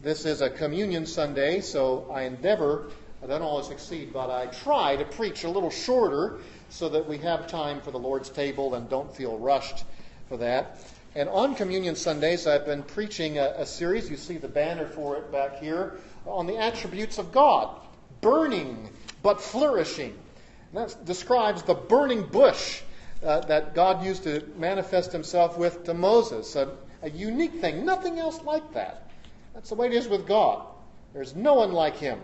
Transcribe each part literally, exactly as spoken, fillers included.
This is a communion Sunday, so I endeavor, I don't always succeed, but I try to preach a little shorter so that we have time for the Lord's table and don't feel rushed for that. And on Communion Sundays, I've been preaching a, a series, you see the banner for it back here, on the attributes of God. Burning, but flourishing. And that describes the burning bush uh, that God used to manifest himself with to Moses. A, a unique thing, nothing else like that. That's the way it is with God. There's no one like him.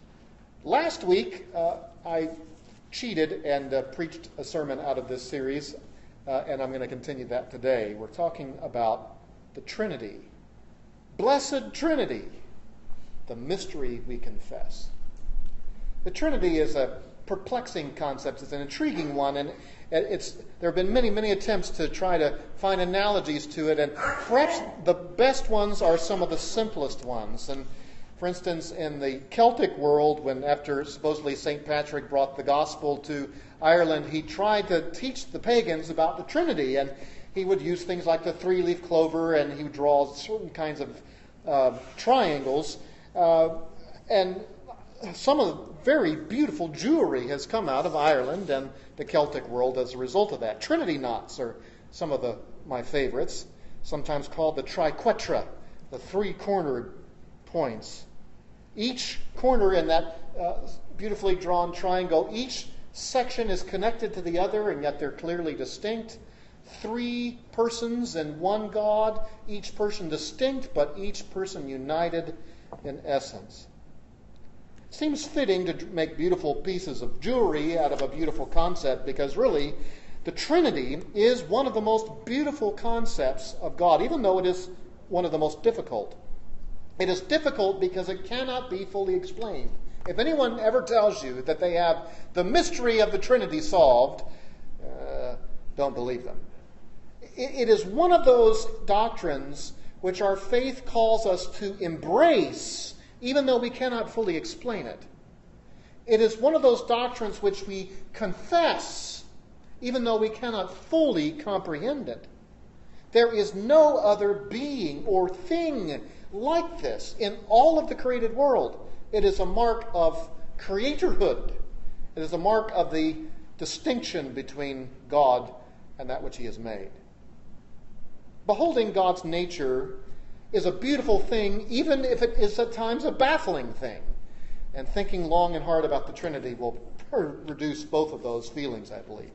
Last week, uh, I cheated and uh, preached a sermon out of this series, uh, and I'm going to continue that today. We're talking about the Trinity. Blessed Trinity, the mystery we confess. The Trinity is a perplexing concept. It's an intriguing one, and it's there have been many, many attempts to try to find analogies to it, and perhaps the best ones are some of the simplest ones. And for instance, in the Celtic world, when after supposedly Saint Patrick brought the gospel to Ireland, he tried to teach the pagans about the Trinity, and he would use things like the three-leaf clover, and he would draw certain kinds of uh, triangles, uh, and some of the very beautiful jewelry has come out of Ireland and the Celtic world as a result of that. Trinity knots are some of the my favorites, sometimes called the triquetra, the three-cornered points. Each corner in that uh, beautifully drawn triangle, each section is connected to the other, and yet they're clearly distinct. Three persons in one God, each person distinct, but each person united in essence. Seems fitting to make beautiful pieces of jewelry out of a beautiful concept, because really the Trinity is one of the most beautiful concepts of God, even though it is one of the most difficult. It is difficult because it cannot be fully explained. If anyone ever tells you that they have the mystery of the Trinity solved, uh, don't believe them. It, it is one of those doctrines which our faith calls us to embrace, even though we cannot fully explain it. It is one of those doctrines which we confess, even though we cannot fully comprehend it. There is no other being or thing like this in all of the created world. It is a mark of creatorhood. It is a mark of the distinction between God and that which he has made. Beholding God's nature is a beautiful thing, even if it is at times a baffling thing. And thinking long and hard about the Trinity will reduce both of those feelings, I believe.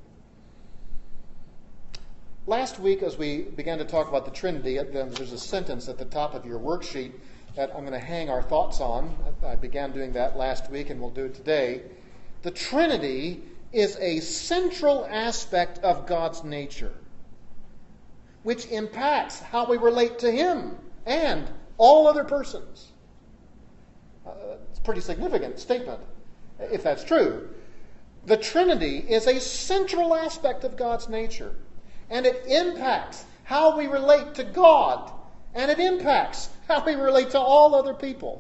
Last week, as we began to talk about the Trinity, there's a sentence at the top of your worksheet that I'm going to hang our thoughts on. I began doing that last week, and we'll do it today. The Trinity is a central aspect of God's nature, which impacts how we relate to him and all other persons. Uh, it's a pretty significant statement, if that's true. The Trinity is a central aspect of God's nature, and it impacts how we relate to God, and it impacts how we relate to all other people.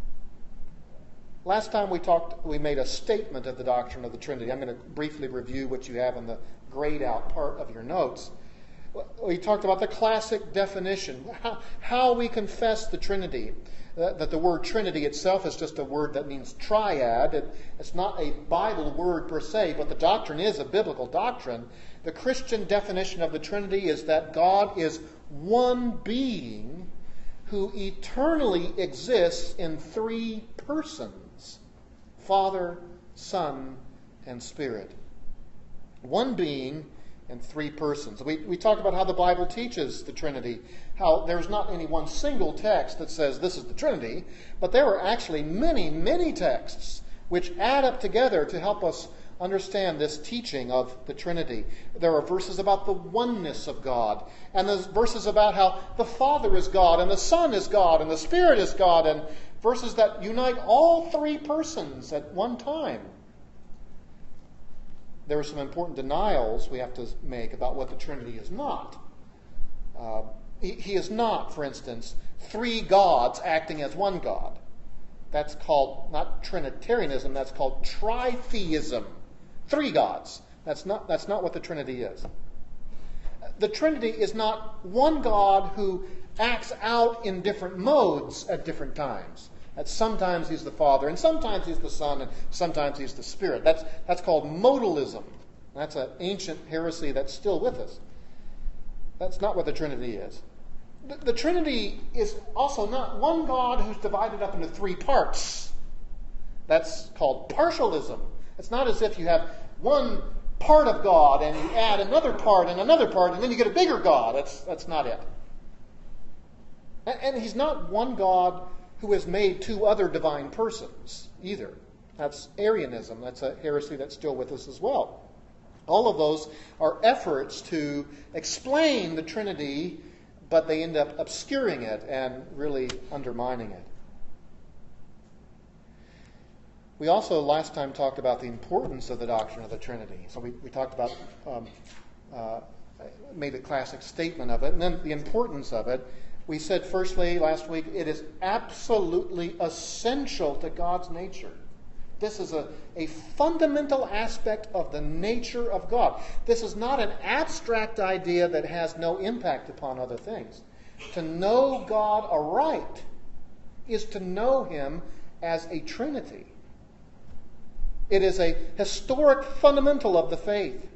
Last time we talked, we made a statement of the doctrine of the Trinity. I'm going to briefly review what you have in the grayed out part of your notes. We talked about the classic definition, how, how we confess the Trinity. That, that the word Trinity itself is just a word that means triad. It, it's not a Bible word per se, but the doctrine is a biblical doctrine. The Christian definition of the Trinity is that God is one being who eternally exists in three persons: Father, Son, and Spirit. One being and three persons. We, we talked about how the Bible teaches the Trinity, how there's not any one single text that says this is the Trinity, but there are actually many, many texts which add up together to help us understand this teaching of the Trinity. There are verses about the oneness of God, and there's verses about how the Father is God, and the Son is God, and the Spirit is God, and verses that unite all three persons at one time. There are some important denials we have to make about what the Trinity is not. Uh, he, he is not, for instance, three gods acting as one God. That's called, not Trinitarianism, that's called tritheism. Three gods. That's not, that's not what the Trinity is. The Trinity is not one God who acts out in different modes at different times. That sometimes he's the Father, and sometimes he's the Son, and sometimes he's the Spirit. That's, that's called modalism. That's an ancient heresy that's still with us. That's not what the Trinity is. The, the Trinity is also not one God who's divided up into three parts. That's called partialism. It's not as if you have one part of God and you add another part and another part and then you get a bigger God. That's, that's not it. And, and he's not one God who has made two other divine persons either. That's Arianism. That's a heresy that's still with us as well. All of those are efforts to explain the Trinity, but they end up obscuring it and really undermining it. We also last time talked about the importance of the doctrine of the Trinity. So we, we talked about, um, uh, made a classic statement of it, and then the importance of it. We said firstly last week, it is absolutely essential to God's nature. This is a, a fundamental aspect of the nature of God. This is not an abstract idea that has no impact upon other things. To know God aright is to know him as a Trinity. It is a historic fundamental of the faith.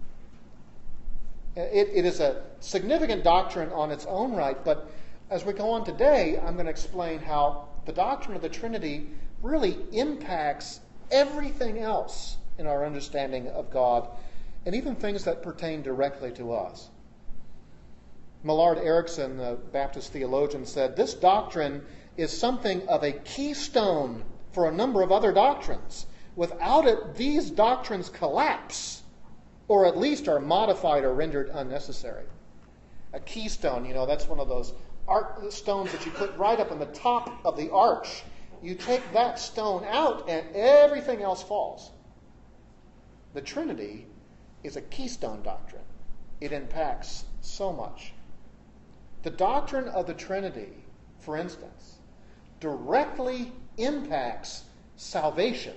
It, it is a significant doctrine on its own right, but as we go on today, I'm going to explain how the doctrine of the Trinity really impacts everything else in our understanding of God, and even things that pertain directly to us. Millard Erickson, the Baptist theologian, said, "This doctrine is something of a keystone for a number of other doctrines. Without it, these doctrines collapse, or at least are modified or rendered unnecessary." A keystone, you know, that's one of those art stones that you put right up on the top of the arch. You take that stone out and everything else falls. The Trinity is a keystone doctrine. It impacts so much. The doctrine of the Trinity, for instance, directly impacts salvation.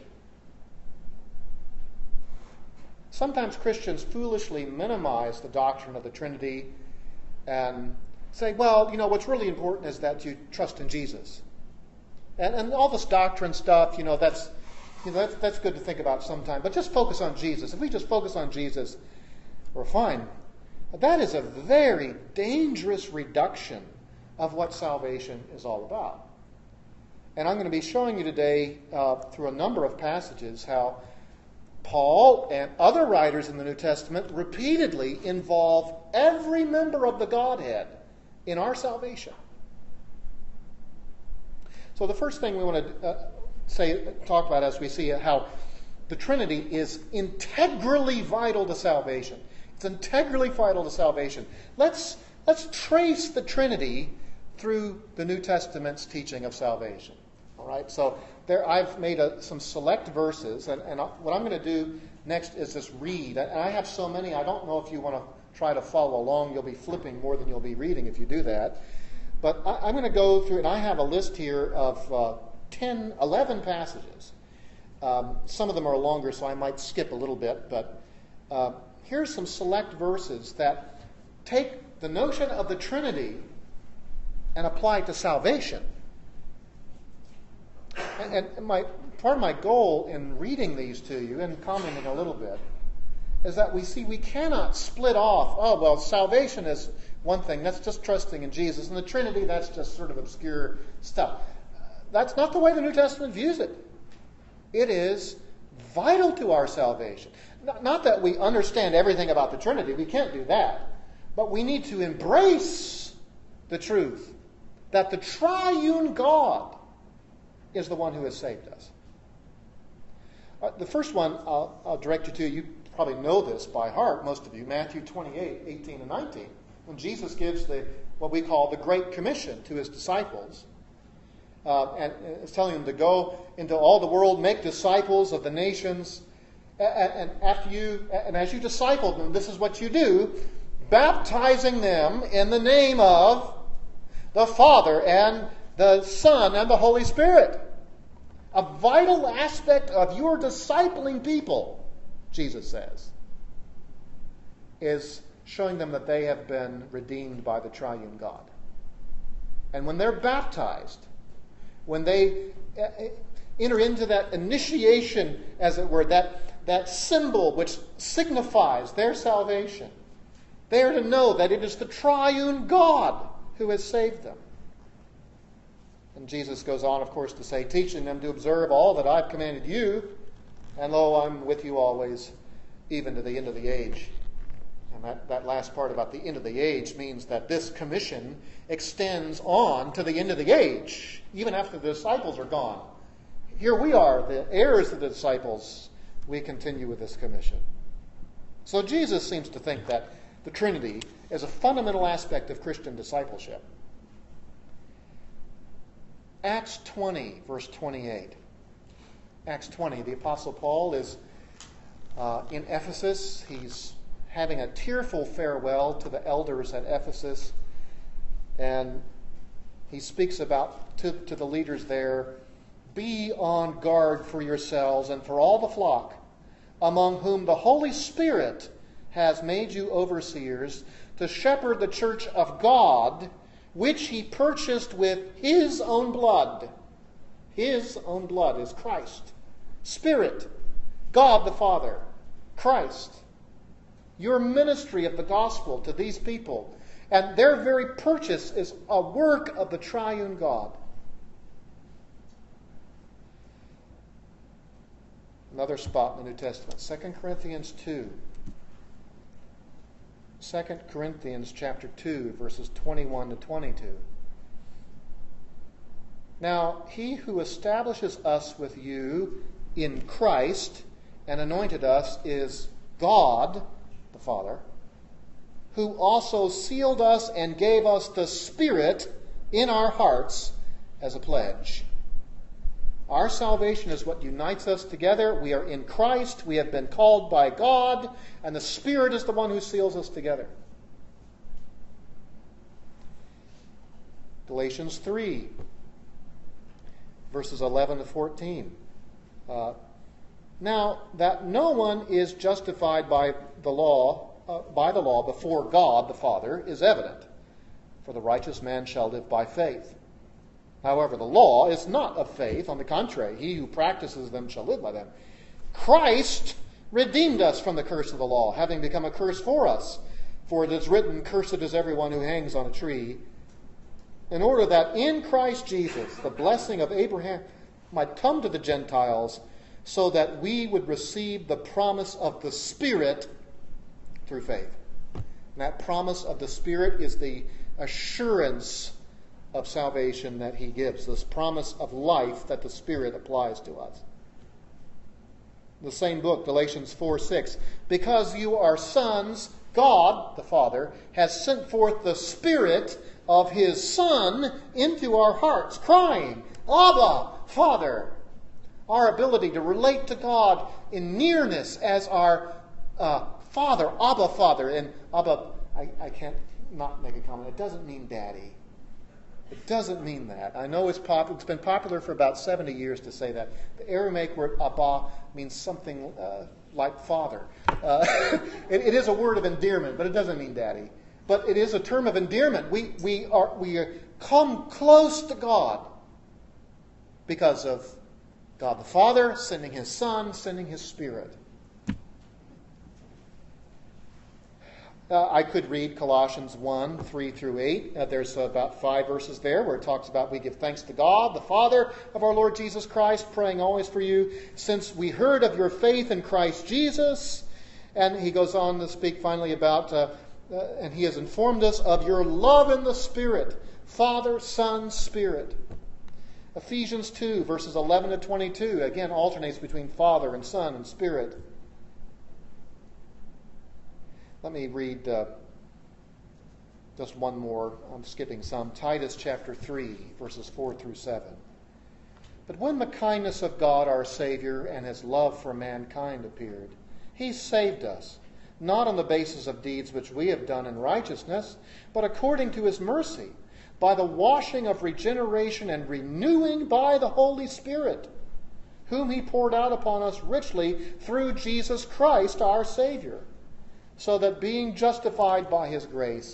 Sometimes Christians foolishly minimize the doctrine of the Trinity and say, well, you know, what's really important is that you trust in Jesus. And, and all this doctrine stuff, you know, that's, you know, that's, that's good to think about sometime. But just focus on Jesus. If we just focus on Jesus, we're fine. That is a very dangerous reduction of what salvation is all about. And I'm going to be showing you today uh, through a number of passages how Paul and other writers in the New Testament repeatedly involve every member of the Godhead in our salvation. So the first thing we want to uh, say, talk about as we see how the Trinity is integrally vital to salvation. It's integrally vital to salvation. Let's, let's trace the Trinity through the New Testament's teaching of salvation. All right, so there I've made a, some select verses, and, and what I'm going to do next is just read. And I have so many, I don't know if you want to try to follow along. You'll be flipping more than you'll be reading if you do that. But I, I'm going to go through, and I have a list here of uh, ten, eleven passages. Um, some of them are longer, so I might skip a little bit. But uh, here's some select verses that take the notion of the Trinity and apply it to salvation. And, and my part of my goal in reading these to you and commenting a little bit is that we see we cannot split off, oh, well, salvation is one thing, that's just trusting in Jesus, and the Trinity, that's just sort of obscure stuff. That's not the way the New Testament views it. It is vital to our salvation. Not that we understand everything about the Trinity, we can't do that, but we need to embrace the truth that the triune God is the one who has saved us. Uh, the first one I'll, I'll direct you to, you probably know this by heart, most of you, Matthew twenty-eight, eighteen and nineteen, when Jesus gives the what we call the Great Commission to his disciples, uh, and is telling them to go into all the world, make disciples of the nations, and, and after you, and as you disciple them, this is what you do, baptizing them in the name of the Father and the Son and the Holy Spirit. A vital aspect of your discipling people, Jesus says, is showing them that they have been redeemed by the triune God. And when they're baptized, when they enter into that initiation, as it were, that, that symbol which signifies their salvation, they are to know that it is the triune God who has saved them. And Jesus goes on, of course, to say, teaching them to observe all that I've commanded you, and lo, I'm with you always, even to the end of the age. And that, that last part about the end of the age means that this commission extends on to the end of the age, even after the disciples are gone. Here we are, the heirs of the disciples. We continue with this commission. So Jesus seems to think that the Trinity is a fundamental aspect of Christian discipleship. Acts twenty, verse twenty-eight. Acts twenty, the Apostle Paul is uh, in Ephesus. He's having a tearful farewell to the elders at Ephesus. And he speaks about to, to the leaders there, be on guard for yourselves and for all the flock, among whom the Holy Spirit has made you overseers, to shepherd the church of God, which he purchased with his own blood. His own blood is Christ. Spirit, God the Father, Christ. Your ministry of the gospel to these people, and their very purchase is a work of the triune God. Another spot in the New Testament, Second Corinthians two. Second Corinthians chapter two, verses twenty-one to twenty-two. Now, he who establishes us with you in Christ and anointed us is God, the Father, who also sealed us and gave us the Spirit in our hearts as a pledge. Our salvation is what unites us together. We are in Christ. We have been called by God, and the Spirit is the one who seals us together. Galatians three, verses eleven to fourteen. Uh, now, that no one is justified by the law, uh, by the law before God the Father is evident, for the righteous man shall live by faith. However, the law is not of faith. On the contrary, he who practices them shall live by them. Christ redeemed us from the curse of the law, having become a curse for us. For it is written, cursed is everyone who hangs on a tree, in order that in Christ Jesus the blessing of Abraham might come to the Gentiles, so that we would receive the promise of the Spirit through faith. And that promise of the Spirit is the assurance of salvation that he gives, this promise of life that the Spirit applies to us. The same book, Galatians four six, because you are sons, God, the Father, has sent forth the Spirit of his Son into our hearts, crying, Abba, Father. Our ability to relate to God in nearness as our uh, Father, Abba, Father. And Abba, I, I can't not make a comment. It doesn't mean daddy. It doesn't mean that. I know it's pop, it's been popular for about seventy years to say that. The Aramaic word Abba means something uh, like father. Uh, it, it is a word of endearment, but it doesn't mean daddy. But it is a term of endearment. We, we, are, we are come close to God because of God the Father sending his Son, sending his Spirit. Uh, I could read Colossians one, three through eight. Uh, there's about five verses there where it talks about we give thanks to God, the Father of our Lord Jesus Christ, praying always for you, since we heard of your faith in Christ Jesus. And he goes on to speak finally about, uh, uh, and he has informed us of your love in the Spirit, Father, Son, Spirit. Ephesians two, verses eleven to twenty-two, again alternates between Father and Son and Spirit. Let me read uh, just one more. I'm skipping some. Titus chapter three, verses four through seven. But when the kindness of God our Savior and his love for mankind appeared, he saved us, not on the basis of deeds which we have done in righteousness, but according to his mercy, by the washing of regeneration and renewing by the Holy Spirit, whom he poured out upon us richly through Jesus Christ our Savior, so that being justified by his grace,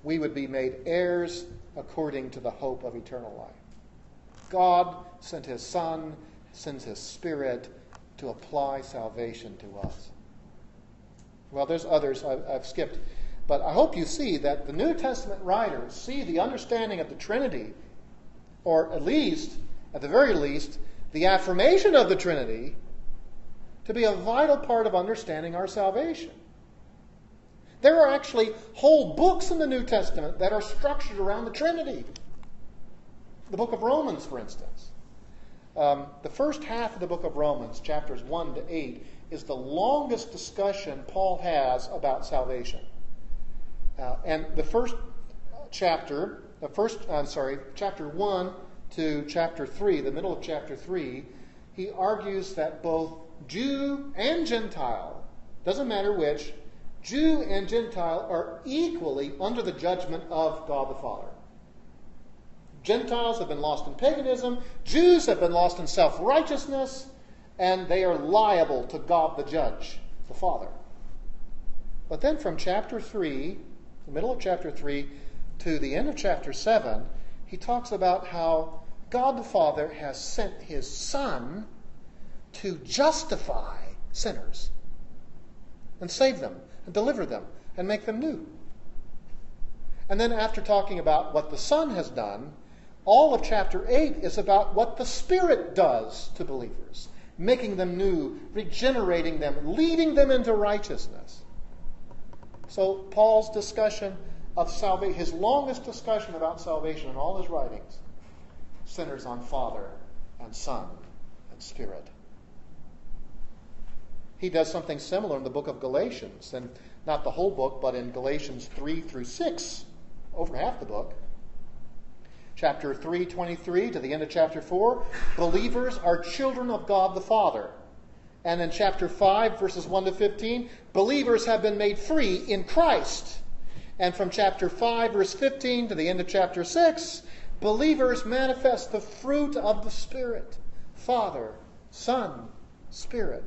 we would be made heirs according to the hope of eternal life. God sent his Son, sends his Spirit to apply salvation to us. Well, there's others I've, I've skipped. But I hope you see that the New Testament writers see the understanding of the Trinity, or at least, at the very least, the affirmation of the Trinity, to be a vital part of understanding our salvation. There are actually whole books in the New Testament that are structured around the Trinity. The book of Romans, for instance. Um, the first half of the book of Romans, chapters one to eight, is the longest discussion Paul has about salvation. Uh, and the first chapter, the first, I'm sorry, chapter one to chapter three, the middle of chapter three, he argues that both Jew and Gentile, doesn't matter which, Jew and Gentile are equally under the judgment of God the Father. Gentiles have been lost in paganism, Jews have been lost in self-righteousness, and they are liable to God the Judge, the Father. But then from chapter three, the middle of chapter three, to the end of chapter seven, he talks about how God the Father has sent his Son to justify sinners and save them and deliver them and make them new. And then after talking about what the Son has done, all of chapter eight is about what the Spirit does to believers, making them new, regenerating them, leading them into righteousness. So Paul's discussion of salvation, his longest discussion about salvation in all his writings, centers on Father and Son and Spirit. He does something similar in the book of Galatians, and not the whole book, but in Galatians three through six, over half the book. Chapter three, twenty-three to the end of chapter four, believers are children of God the Father. And in chapter five, verses one to fifteen, believers have been made free in Christ. And from chapter five, verse fifteen to the end of chapter six, believers manifest the fruit of the Spirit. Father, Son, Spirit.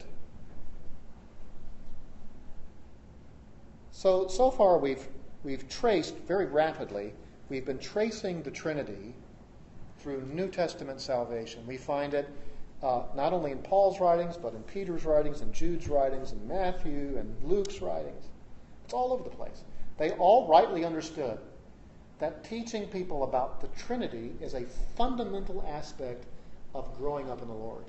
So, so far we've, we've traced very rapidly, we've been tracing the Trinity through New Testament salvation. We find it uh, not only in Paul's writings, but in Peter's writings, and Jude's writings, and Matthew, and Luke's writings. It's all over the place. They all rightly understood that teaching people about the Trinity is a fundamental aspect of growing up in the Lord.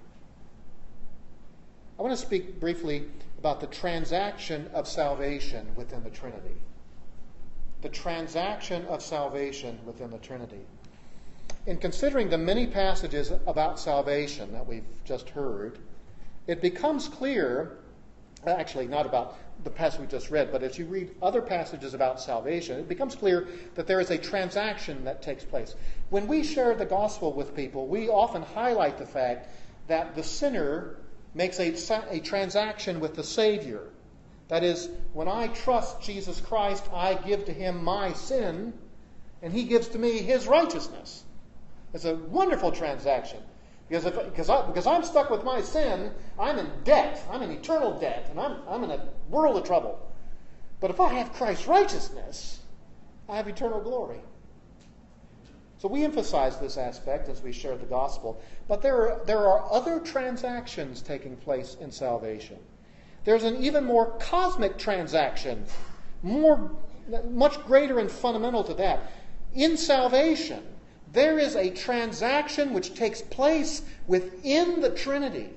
I want to speak briefly about the transaction of salvation within the Trinity. The transaction of salvation within the Trinity. In considering the many passages about salvation that we've just heard, it becomes clear, actually not about the passage we just read, but as you read other passages about salvation, it becomes clear that there is a transaction that takes place. When we share the gospel with people, we often highlight the fact that the sinner makes a, a transaction with the Savior. That is, when I trust Jesus Christ, I give to him my sin, and he gives to me his righteousness. It's a wonderful transaction. Because, if, because, I, because I'm stuck with my sin, I'm in debt. I'm in eternal debt, and I'm, I'm in a world of trouble. But if I have Christ's righteousness, I have eternal glory. So we emphasize this aspect as we share the gospel. But there are, there are other transactions taking place in salvation. There's an even more cosmic transaction, more, much greater and fundamental to that. In salvation, there is a transaction which takes place within the Trinity.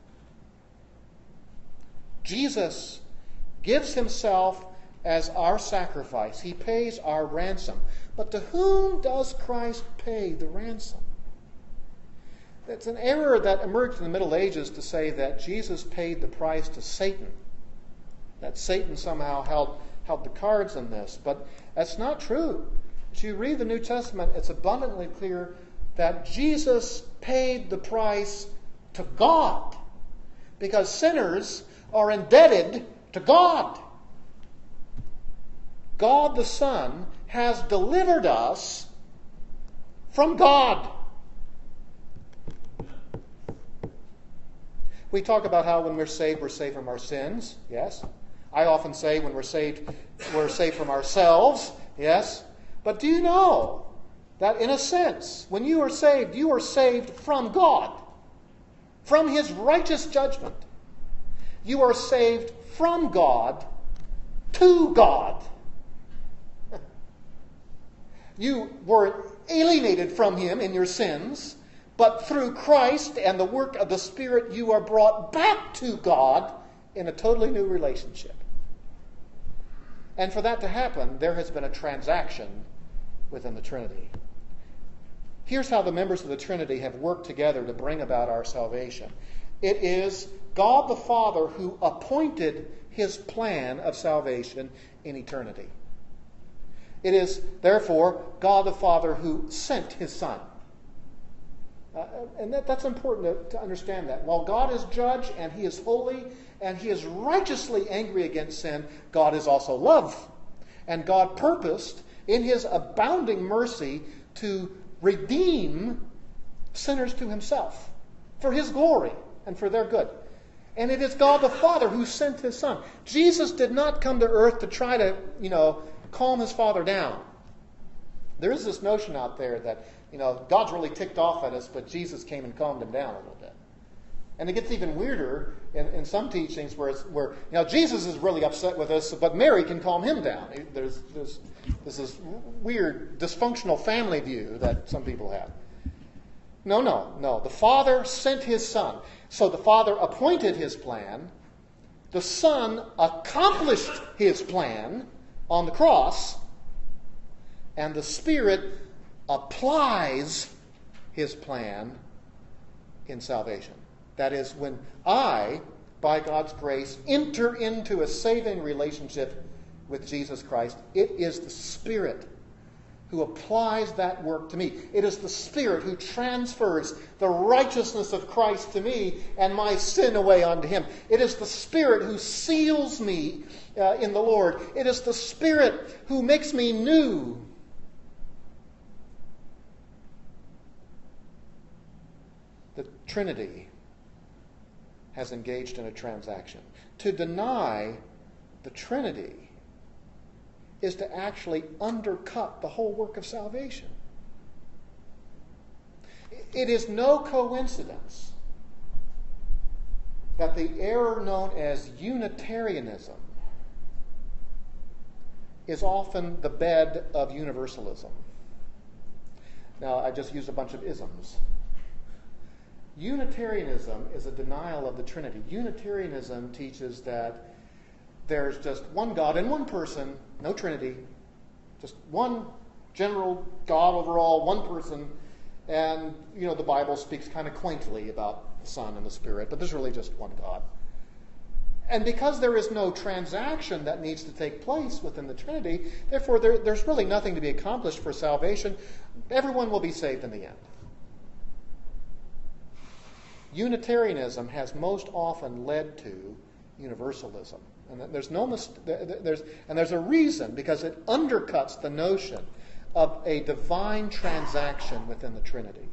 Jesus gives himself as our sacrifice. He pays our ransom. But to whom does Christ pay the ransom? It's an error that emerged in the Middle Ages to say that Jesus paid the price to Satan, that Satan somehow held, held the cards in this. But that's not true. As you read the New Testament, it's abundantly clear that Jesus paid the price to God, because sinners are indebted to God. God the Son has delivered us from God. We talk about how when we're saved, we're saved from our sins. Yes. I often say when we're saved, we're saved from ourselves. Yes. But do you know that in a sense, when you are saved, you are saved from God, from His righteous judgment. You are saved from God to God. You were alienated from Him in your sins, but through Christ and the work of the Spirit, you are brought back to God in a totally new relationship. And for that to happen, there has been a transaction within the Trinity. Here's how the members of the Trinity have worked together to bring about our salvation. It is God the Father who appointed His plan of salvation in eternity. It is, therefore, God the Father who sent His Son. Uh, and that, that's important to, to understand that. While God is judge and He is holy and He is righteously angry against sin, God is also love. And God purposed in His abounding mercy to redeem sinners to Himself for His glory and for their good. And it is God the Father who sent His Son. Jesus did not come to earth to try to, you know, calm His Father down. There is this notion out there that, you know, God's really ticked off at us, but Jesus came and calmed Him down a little bit. And it gets even weirder in, in some teachings where, it's, where, you know, Jesus is really upset with us, but Mary can calm Him down. There's, there's, there's this weird, dysfunctional family view that some people have. No, no, no. The Father sent His Son. So the Father appointed His plan. The Son accomplished His plan on the cross. And the Spirit applies His plan in salvation. That is, when I, by God's grace, enter into a saving relationship with Jesus Christ, it is the Spirit who applies that work to me. It is the Spirit who transfers the righteousness of Christ to me and my sin away unto Him. It is the Spirit who seals me uh, in the Lord. It is the Spirit who makes me new. The Trinity has engaged in a transaction. To deny the Trinity is to actually undercut the whole work of salvation. It is no coincidence that the error known as Unitarianism is often the bed of universalism. Now, I just used a bunch of isms. Unitarianism is a denial of the Trinity. Unitarianism teaches that there's just one God and one person, no Trinity, just one general God overall, one person, and, you know, the Bible speaks kind of quaintly about the Son and the Spirit, but there's really just one God. And because there is no transaction that needs to take place within the Trinity, therefore there, there's really nothing to be accomplished for salvation. Everyone will be saved in the end. Unitarianism has most often led to universalism. And there's no mis- there's and there's a reason, because it undercuts the notion of a divine transaction within the Trinity.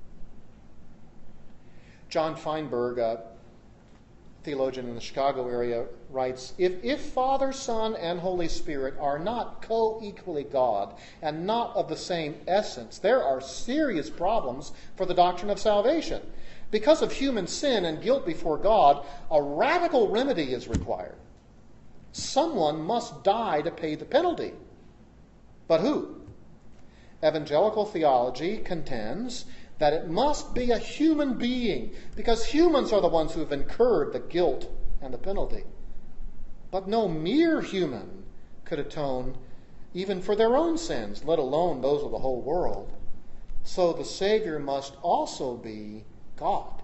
John Feinberg, a theologian in the Chicago area, writes, if, if Father, Son, and Holy Spirit are not co-equally God and not of the same essence, there are serious problems for the doctrine of salvation. Because of human sin and guilt before God, a radical remedy is required. Someone must die to pay the penalty. But who? Evangelical theology contends that it must be a human being, because humans are the ones who have incurred the guilt and the penalty. But no mere human could atone even for their own sins, let alone those of the whole world. So the Savior must also be God.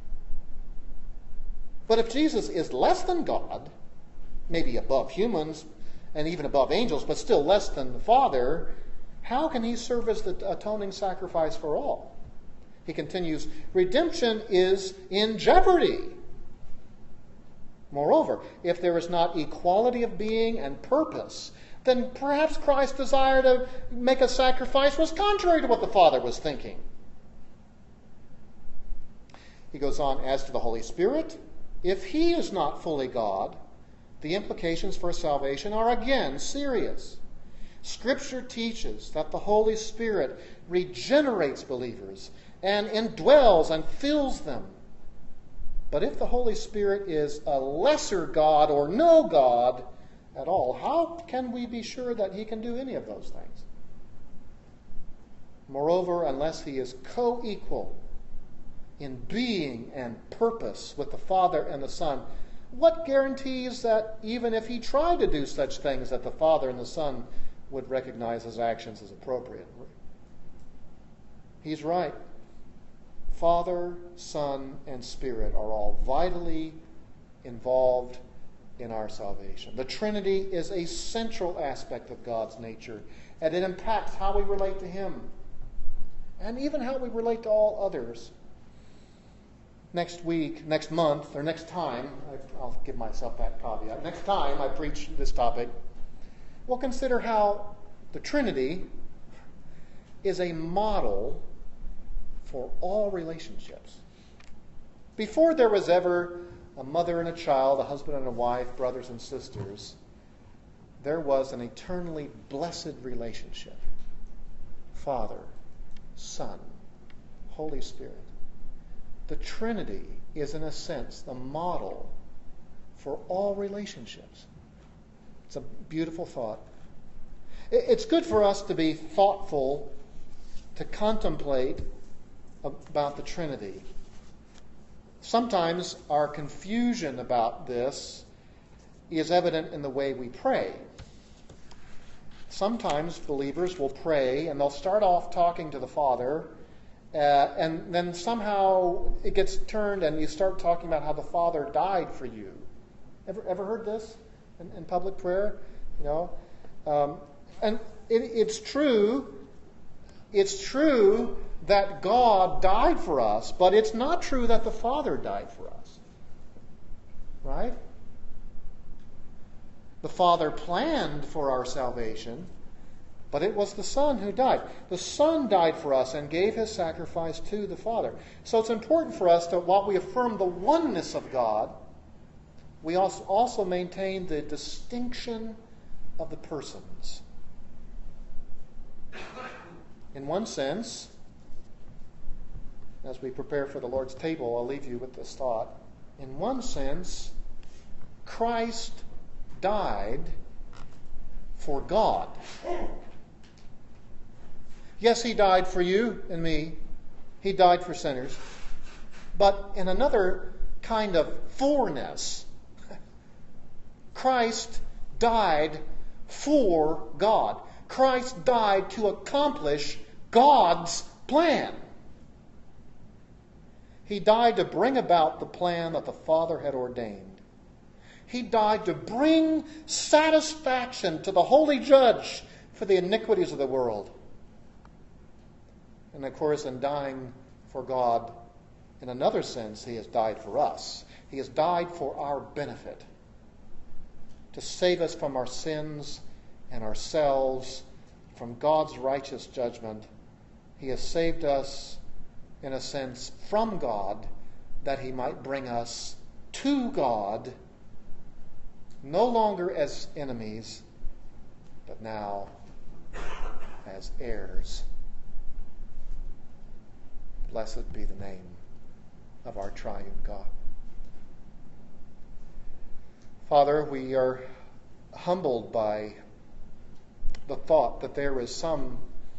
But if Jesus is less than God, maybe above humans and even above angels, but still less than the Father, how can He serve as the atoning sacrifice for all? He continues, redemption is in jeopardy. Moreover, if there is not equality of being and purpose, then perhaps Christ's desire to make a sacrifice was contrary to what the Father was thinking. He goes on, as to the Holy Spirit, if He is not fully God, the implications for salvation are again serious. Scripture teaches that the Holy Spirit regenerates believers and indwells and fills them. But if the Holy Spirit is a lesser God or no God at all, how can we be sure that he can do any of those things? Moreover, unless he is co-equal in being and purpose with the Father and the Son, what guarantees that even if he tried to do such things that the Father and the Son would recognize his actions as appropriate? He's right. Father, Son, and Spirit are all vitally involved in our salvation. The Trinity is a central aspect of God's nature, and it impacts how we relate to him and even how we relate to all others. Next week, next month, or next time, I'll give myself that caveat, next time I preach this topic, we'll consider how the Trinity is a model for all relationships. Before there was ever a mother and a child, a husband and a wife, brothers and sisters, there was an eternally blessed relationship. Father, Son, Holy Spirit. The Trinity is, in a sense, the model for all relationships. It's a beautiful thought. It's good for us to be thoughtful, to contemplate about the Trinity. Sometimes our confusion about this is evident in the way we pray. Sometimes believers will pray and they'll start off talking to the Father, uh, and then somehow it gets turned and you start talking about how the Father died for you. Ever ever heard this in, in public prayer? You know, um, and it, it's true. It's true that God died for us, but it's not true that the Father died for us. Right? The Father planned for our salvation, but it was the Son who died. The Son died for us and gave his sacrifice to the Father. So it's important for us to, while we affirm the oneness of God, we also, also maintain the distinction of the persons. In one sense, as we prepare for the Lord's table, I'll leave you with this thought. In one sense, Christ died for God. Yes, he died for you and me. He died for sinners. But in another kind of forness, Christ died for God. Christ died to accomplish God's plan. He died to bring about the plan that the Father had ordained. He died to bring satisfaction to the holy judge for the iniquities of the world. And of course, in dying for God, in another sense, he has died for us. He has died for our benefit, to save us from our sins and ourselves, from God's righteous judgment. He has saved us, in a sense, from God, that he might bring us to God, no longer as enemies, but now as heirs. Blessed be the name of our triune God. Father, we are humbled by the thought that there is some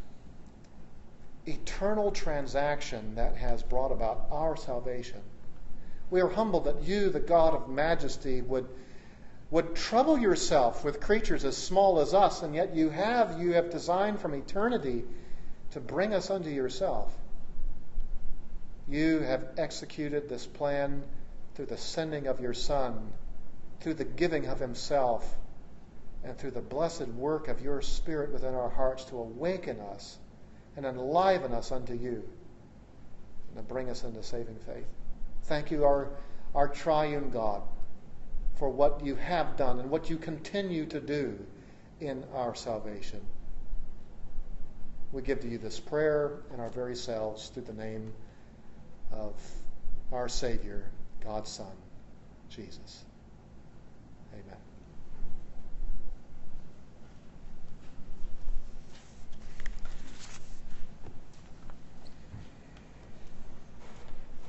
eternal transaction that has brought about our salvation. We are humbled that you, the God of majesty, would would trouble yourself with creatures as small as us, and yet you have you have designed from eternity to bring us unto yourself. You have executed this plan through the sending of your Son, through the giving of himself, and through the blessed work of your Spirit within our hearts to awaken us and enliven us unto you and to bring us into saving faith. Thank you, our, our triune God, for what you have done and what you continue to do in our salvation. We give to you this prayer and our very selves through the name of our Savior, God's Son, Jesus. Amen.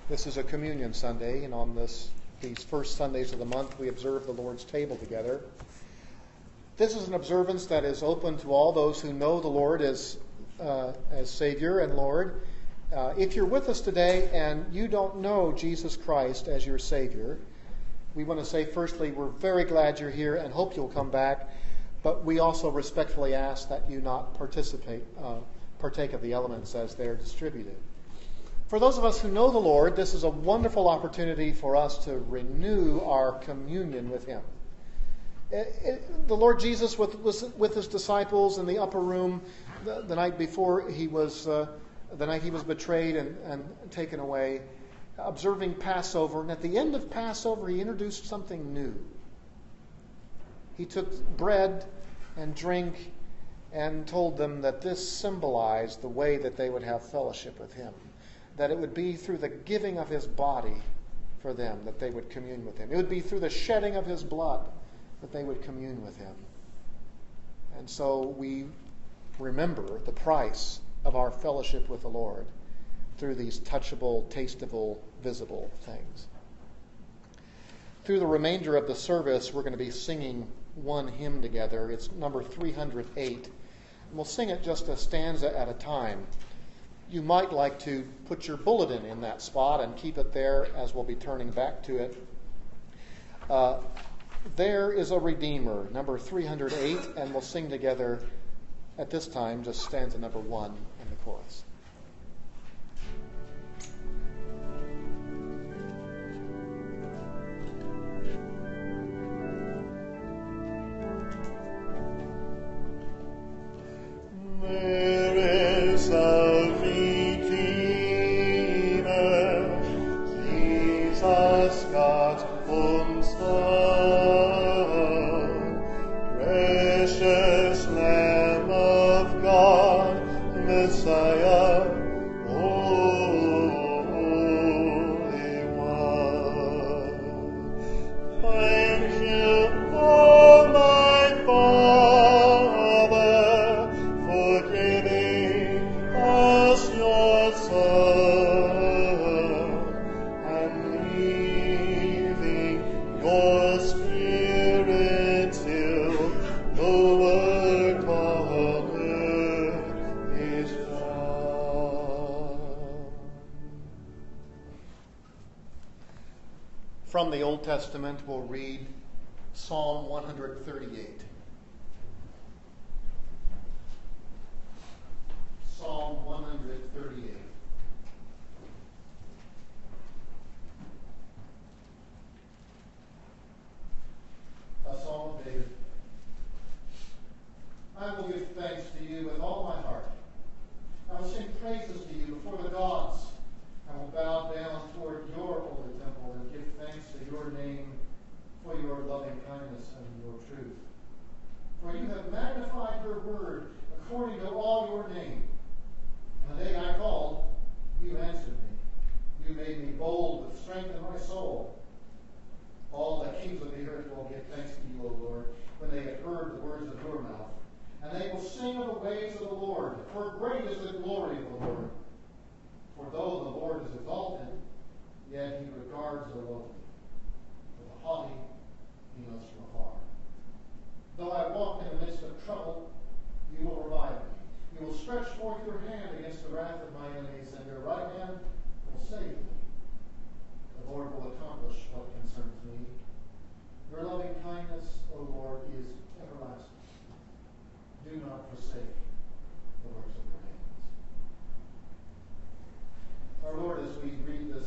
This is a communion Sunday, and on this these first Sundays of the month, we observe the Lord's table together. This is an observance that is open to all those who know the Lord as, uh, as Savior and Lord. Uh, if you're with us today and you don't know Jesus Christ as your Savior, we want to say, firstly, we're very glad you're here and hope you'll come back, but we also respectfully ask that you not participate, uh, partake of the elements as they're distributed. For those of us who know the Lord, this is a wonderful opportunity for us to renew our communion with Him. It, it, the Lord Jesus, with, with His disciples in the upper room the, the night before He was, uh, the night He was betrayed and, and taken away, observing Passover, and at the end of Passover, He introduced something new. He took bread and drink and told them that this symbolized the way that they would have fellowship with Him. That it would be through the giving of His body for them that they would commune with Him. It would be through the shedding of His blood that they would commune with Him. And so we remember the price of our fellowship with the Lord through these touchable, tasteable, visible things. Through the remainder of the service, we're going to be singing one hymn together. It's number three hundred eight. And we'll sing it just a stanza at a time. You might like to put your bulletin in that spot and keep it there as we'll be turning back to it. Uh, there is a Redeemer, number three hundred eight, and we'll sing together at this time just stanza number one in the chorus. There is a From the Old Testament, we'll read Psalm one thirty-eight. Psalm one thirty-eight. A Psalm of David. I will give thanks to you with all my heart. I will sing praises to you before the gods. I will bow down toward your holy temple and give thanks to your name for your loving kindness and your truth. For you have magnified your word according to all your name. And the day I called, you answered me. You made me bold with strength in my soul. All the kings of the earth will give thanks to you, O Lord, when they have heard the words of your mouth. And they will sing of the ways of the Lord, for great is the glory of the Lord. For though the Lord is exalted, yet he regards the lowly. But the haughty he knows from afar. Though I walk in the midst of trouble, you will revive me. You will stretch forth your hand against the wrath of my enemies, and your right hand will save me. The Lord will accomplish what concerns me. Your loving kindness, O Lord, is everlasting. Do not forsake the works of your hands. Our Lord, as we read this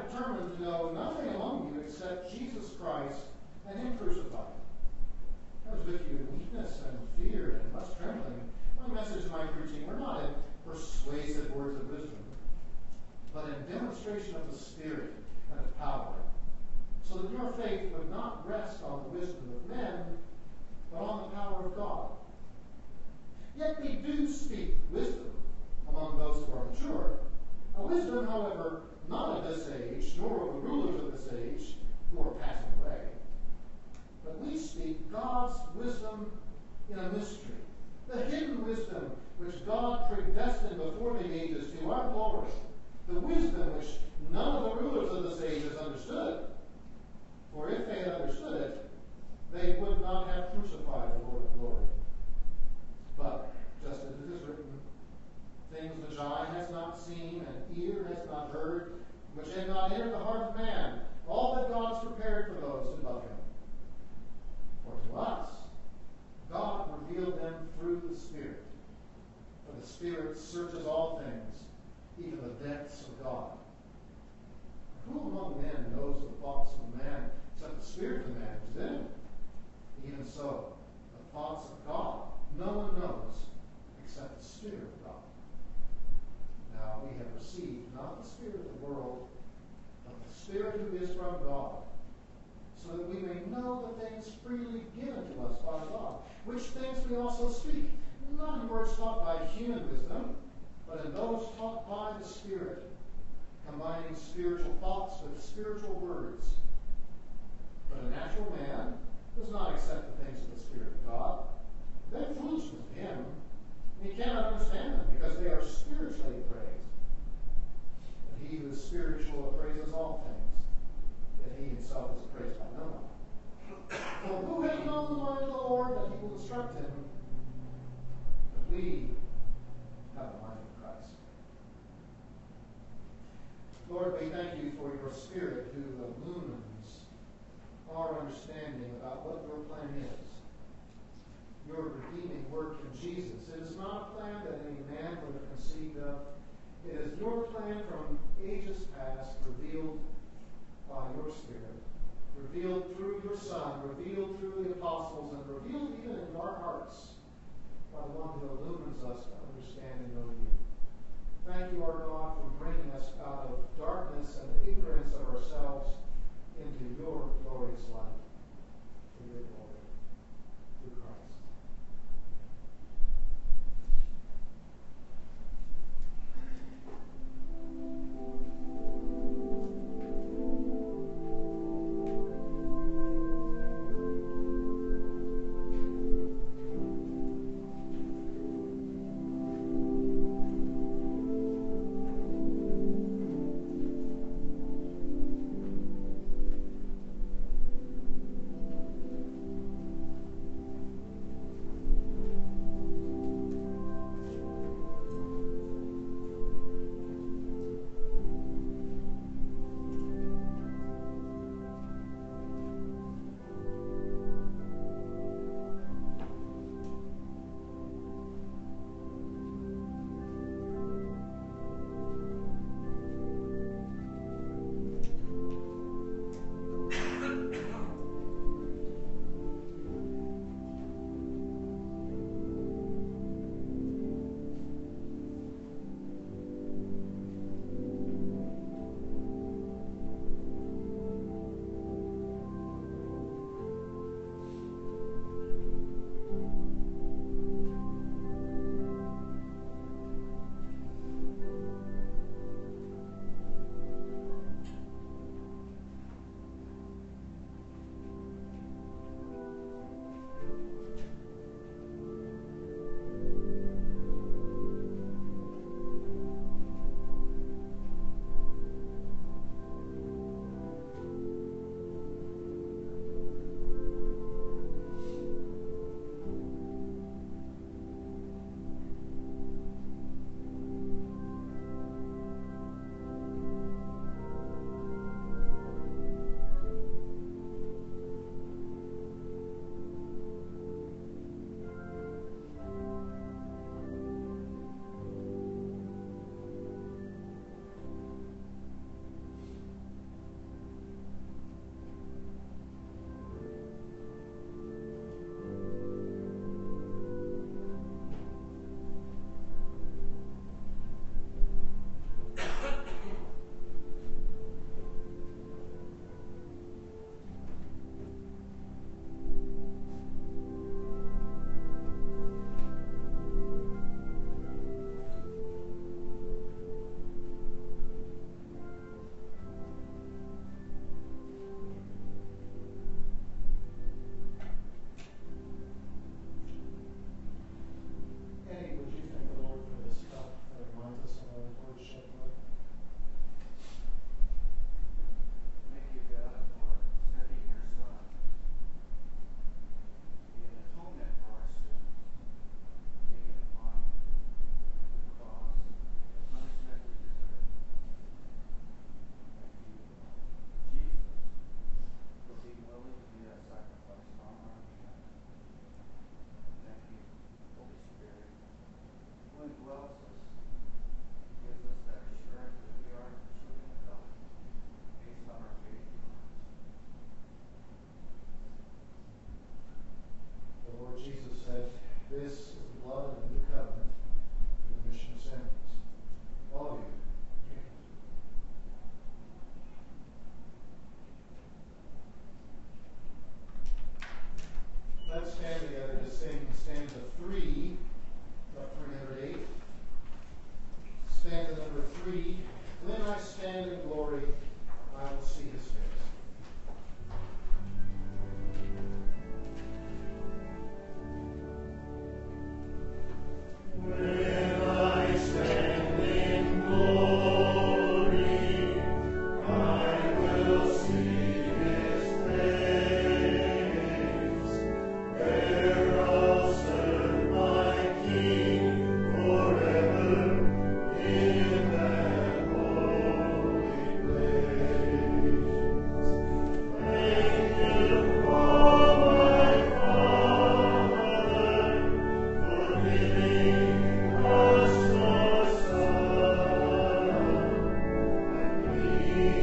determined to know nothing among you except Jesus Christ and Him crucified. I was with you in weakness and fear and much trembling. My message and my preaching were not in persuasive words of wisdom, but in demonstration of the Spirit and of power, so that your faith would not rest on the wisdom of men, but on the power of God. Yet we do speak wisdom among those who are mature, a wisdom, however, not of this age, nor of the rulers of this age, who are passing away. But we speak God's wisdom in a mystery, the hidden wisdom which God predestined before the ages to our glory, the wisdom which none of the rulers of this age has understood. For if they had understood it, they would not have crucified the Lord of glory. But, just as it is written, things which eye has not seen and ear has not heard, which had not entered the heart of man, all that God has prepared for those who love Him. For to us, God revealed them through the Spirit. For the Spirit searches all things, even the depths of God. Who among men knows the thoughts of man except the Spirit of man is in him? Even so, the thoughts of God no one knows except the Spirit of God. Now we have received not the spirit of the world, but the Spirit who is from God, so that we may know the things freely given to us by God, which things we also speak, not in words taught by human wisdom, but in those taught by the Spirit, combining spiritual thoughts with spiritual words. But a natural man does not accept the things of the Spirit of God. They're foolishness to him, and he cannot understand them, because they are spiritually appraised. But he who is spiritual appraises all things, yet he himself is appraised by no one. For who has known the mind of the Lord that he will instruct him? But we have the mind of Christ. Lord, we thank you for your Spirit who illumines our understanding about what your plan is. Your redeeming work in Jesus. It is not a plan that any man would have conceived of. It is your plan from ages past, revealed by your Spirit, revealed through your Son, revealed through the apostles, and revealed even in our hearts by the one who illumines us to understand and know you. Thank you, our God, for bringing us out of darkness and the ignorance of ourselves into your glorious light. For your glory. Through Christ.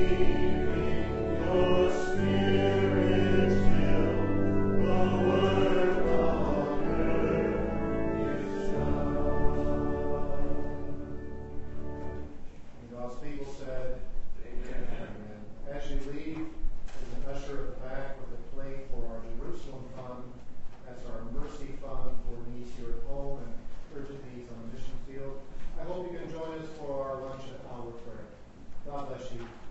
God bless you.